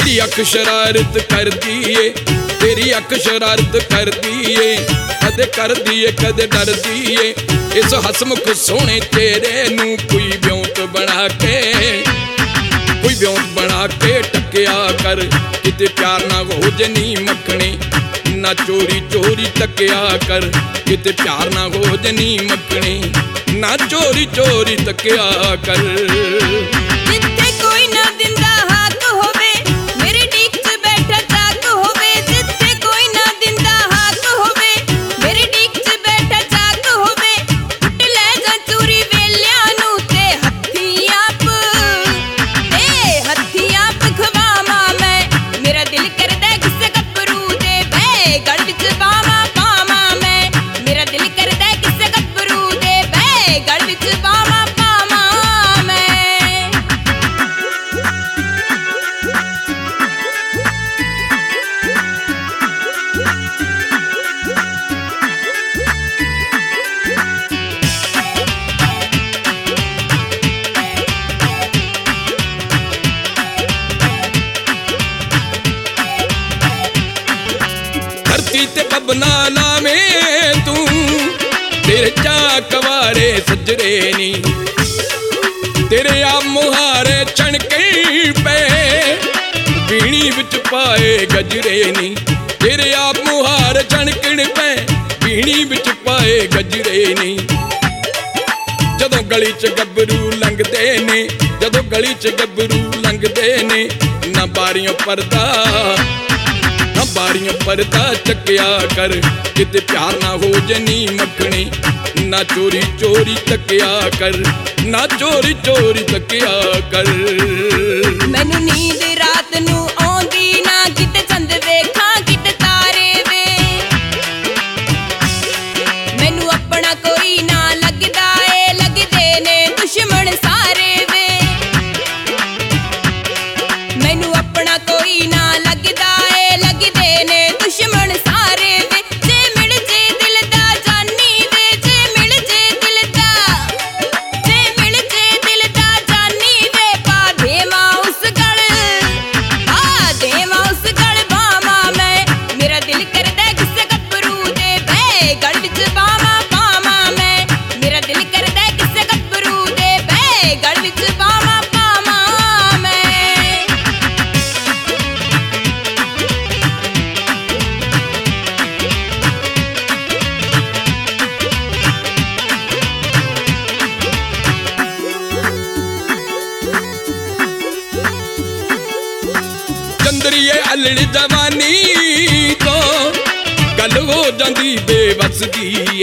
तेरी अख शरारत कर दिए, तेरी अख शरारत कर दिए, कदे कर दिए कदे डर दिए। इस हसमुख सोने तेरे नू कोई ब्योंत बना के, कोई ब्योंत बना के टकिया कर। किते प्यार ना हो जनी मखने, ना चोरी चोरी तकिया कर। किते प्यार ना हो जनी मखने, ना चोरी चोरी तकिया कर। जिथे कोई ना दिंदा हाक होवे, मेरी डीक च बैठा चाक होवे। जिथे कोई ना दिंदा हाक होवे, मेरी डीक च बैठा चाक होवे। उठ ले जा चूरी वेलियां नू ते हत्थी आप खवावां मैं। मेरा दिल करदा किसे गभरू दे बे गल विच बावां पावां मैं। मेरा दिल करदा किसे गभरू दे बे गल विच बावां पावां मैं। धरती ते बबना नामे तू, तेरे चाक वारे सजरे नी। तेरे आ मुहारे छणके पे, पीणी विच पाए गजरे नी। तेरे आ मुहार छणकण पे, पीणी विच पाए गजरे नी। जदों गली च गभरू लंघदे ने, जदों गली च गभरू लंघदे ने, ना बारियों पर्दा, ना बारियों पर्दा चकिया कर। किते प्यार ना हो जनी मखने, ना चोरी चोरी तकिया कर, ना चोरी चोरी तकिया कर। मैनू नींद रात नू आउंदी ना, किते चंद वेखां किते तारे वे। मैनू अपना कोई ना लगदा ए, लगदे ने दुश्मन सारे वे। मैनू अपना कोई ना लगदा ए, लगदे ने दुश्मन सारे वे। जे मिल जे दिल दा जानी वे, जे मिल जे दिल दा, जे मिल जे दिल दा जानी वे। पा देवां उस गल, पा देवां उस गल बावां मैं। मेरा दिल करदा किसे गभरू दे बे गल विच बावां पावां मैं। मेरा दिल करदा किसे गभरू दे बे गल विच बावां पावां मैं। चंदरीए अलड़ी जवानी तो गल हो जांदी बेबस दी।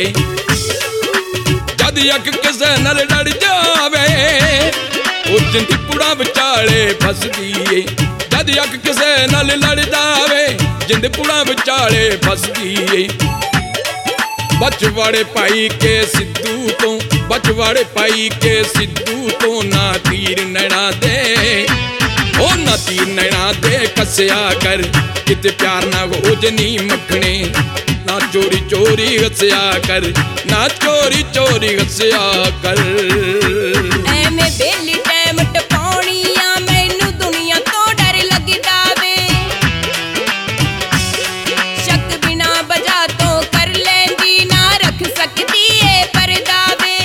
जद अख किसे नाल लड़ जावे, ओ जिंदी पुड़ा विचाले फसदी। जद अख किसे नाल लड़ जावे, जिंद पुड़ा विचाले फसदी। बचवाड़े पाई के सिद्धू तो, बचवाड़े पाई के सिद्धू तो, ना तीर नैना दे, ओ ना तीर नैना दे कसिया कर। किते प्यार ना हो जनी मखने, ना चोरी चोरी हसिया कर, ना चोरी चोरी हसिया कर। ਐਵੇਂ ਬੇਲੀ ਟਾਈਮ ਟਪਾਉਣੀ ਆ, ਮੈਨੂੰ ਦੁਨੀਆ ਤੋਂ ਡਰ ਲੱਗਦਾ ਵੇ। ਸ਼ੱਕ ਬਿਨਾ ਵਜ੍ਹਾ ਤੋਂ ਕਰ ਲੈਂਦੀ, ਨਾ ਰੱਖ ਸਕਦੀ ਏ ਪਰਦਾ ਵੇ।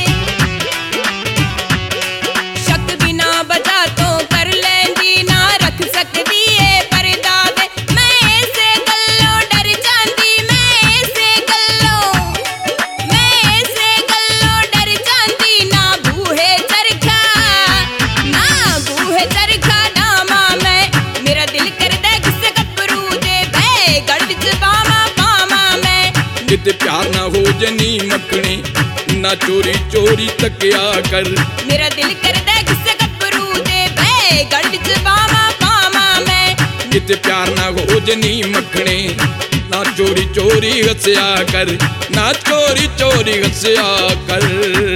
ਸ਼ੱਕ ਬਿਨਾ ਵਜ੍ਹਾ ਤੋਂ ਕਰ ਲੈਂਦੀ, ਨਾ ਰੱਖ ਸਕਦੀ ਏ ਪਰਦਾ ਵੇ। ਮੈਂ ਇਸੇ ਗੱਲੋਂ ਡਰ ਜਾਂਦੀ, ਮੈਂ ਇਸੇ ਗੱਲੋਂ, ਮੈਂ ਇਸੇ ਗੱਲੋਂ ਡਰ ਜਾਂਦੀ। ਨਾ ਬੂਹੇ ਚਰਖਾ, ਨਾ ਬੂਹੇ ਚਰਖਾ ਡਾਵਾਂ ਮੈਂ। ਮੇਰਾ ਦਿਲ ਕਰਦਾ ਕਿਸੇ ਗੱਭਰੂ ਦੇ ਬੇ ਗਲ ਵਿੱਚ ਬਾਵਾਂ ਪਾਵਾਂ ਮੈਂ। किते प्यार ना हो जनी मखने, ना चोरी चोरी तकिया कर। मेरा दिल करदा किसे गभरू दे बे गल विच बावां पावां मैं। किते प्यार ना हो जनी मखने, ना चोरी चोरी हसिया कर, ना चोरी चोरी हसिया कर।